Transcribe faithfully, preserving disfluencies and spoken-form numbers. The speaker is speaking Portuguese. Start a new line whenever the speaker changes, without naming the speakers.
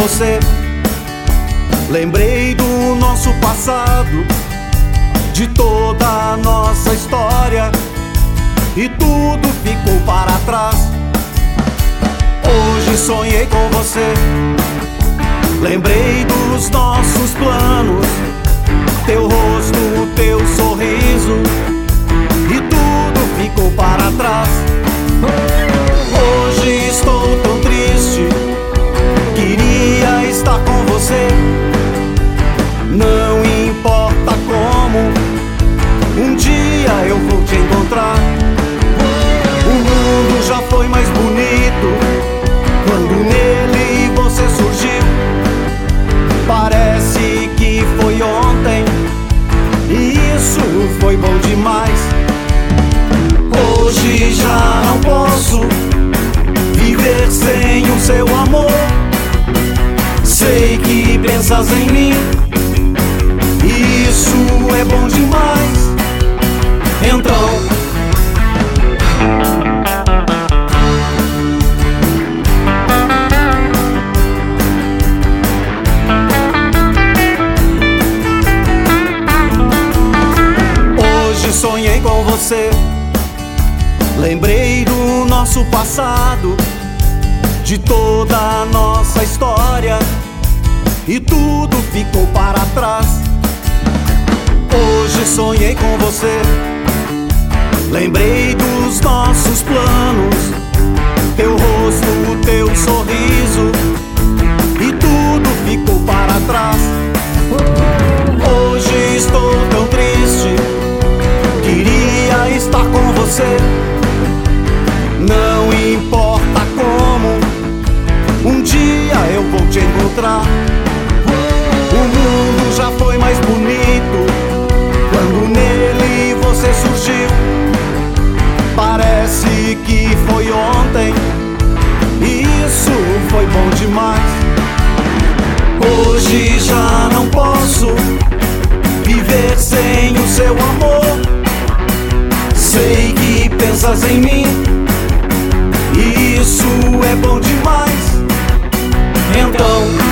você. Lembrei do nosso passado, de toda a nossa história, e tudo ficou para trás. Hoje sonhei com você. Lembrei dos nossos planos, teu rosto, teu sorriso, e tudo ficou para trás. Hoje estou tão triste, queria estar com você. Não importa como, um dia eu vou te encontrar. O mundo já foi mais bonito quando nele você surgiu. Parece que foi ontem, e isso foi bom demais. Hoje já não posso viver sem o seu amor. Sei que pensas em mim, e isso é bom demais. Então sonhei com você. Lembrei do nosso passado, de toda a nossa história, e tudo ficou para trás. Hoje sonhei com você. Lembrei dos nossos planos, teu rosto, teu sorriso, e tudo ficou para trás. Hoje estou tão triste, queria estar com você. Não importa como, um dia eu vou te encontrar. O mundo já foi mais bonito quando nele você surgiu. Parece que foi ontem, e isso foi bom demais. Hoje já não posso viver sem o seu amor. Sei que pensas em mim, e isso é bom demais. Então